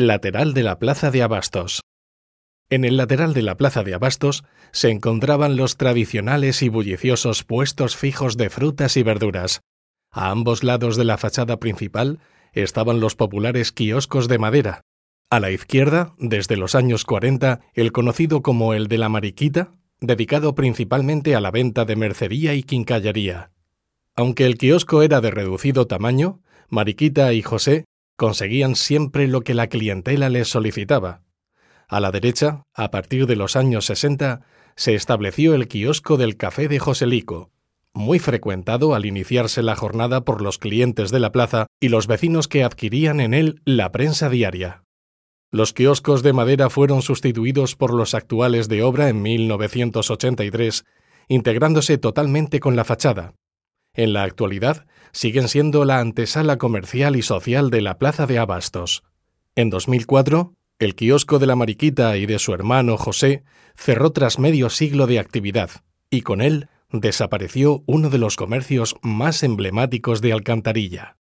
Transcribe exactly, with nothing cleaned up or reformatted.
Lateral de la Plaza de Abastos. En el lateral de la Plaza de Abastos se encontraban los tradicionales y bulliciosos puestos fijos de frutas y verduras. A ambos lados de la fachada principal estaban los populares quioscos de madera. A la izquierda, desde los años cuarenta, el conocido como el de la Mariquita, dedicado principalmente a la venta de mercería y quincallería. Aunque el kiosco era de reducido tamaño, Mariquita y José conseguían siempre lo que la clientela les solicitaba. A la derecha, a partir de los años sesenta, se estableció el kiosco del Café de Joselico, muy frecuentado al iniciarse la jornada por los clientes de la plaza y los vecinos que adquirían en él la prensa diaria. Los kioscos de madera fueron sustituidos por los actuales de obra en mil novecientos ochenta y tres, integrándose totalmente con la fachada. En la actualidad, siguen siendo la antesala comercial y social de la Plaza de Abastos. En dos mil cuatro, el kiosco de la Mariquita y de su hermano José cerró tras medio siglo de actividad, y con él desapareció uno de los comercios más emblemáticos de Alcantarilla.